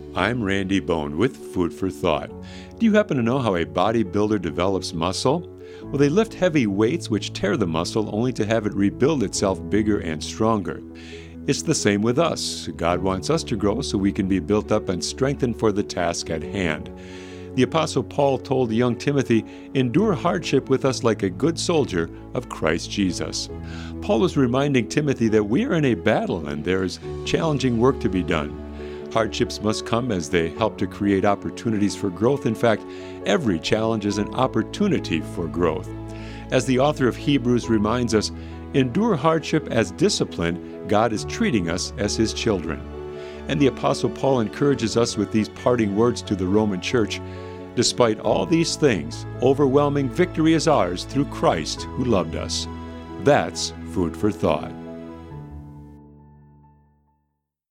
I'm Randy Bone with Food for Thought. Do you happen to know how a bodybuilder develops muscle? Well, they lift heavy weights which tear the muscle only to have it rebuild itself bigger and stronger. It's the same with us. God wants us to grow so we can be built up and strengthened for the task at hand. The Apostle Paul told young Timothy, "Endure hardship with us like a good soldier of Christ Jesus." Paul was reminding Timothy that we are in a battle and there is challenging work to be done. Hardships must come as they help to create opportunities for growth. In fact, every challenge is an opportunity for growth. As the author of Hebrews reminds us, endure hardship as discipline. God is treating us as His children. And the Apostle Paul encourages us with these parting words to the Roman church. Despite all these things, overwhelming victory is ours through Christ who loved us. That's food for thought.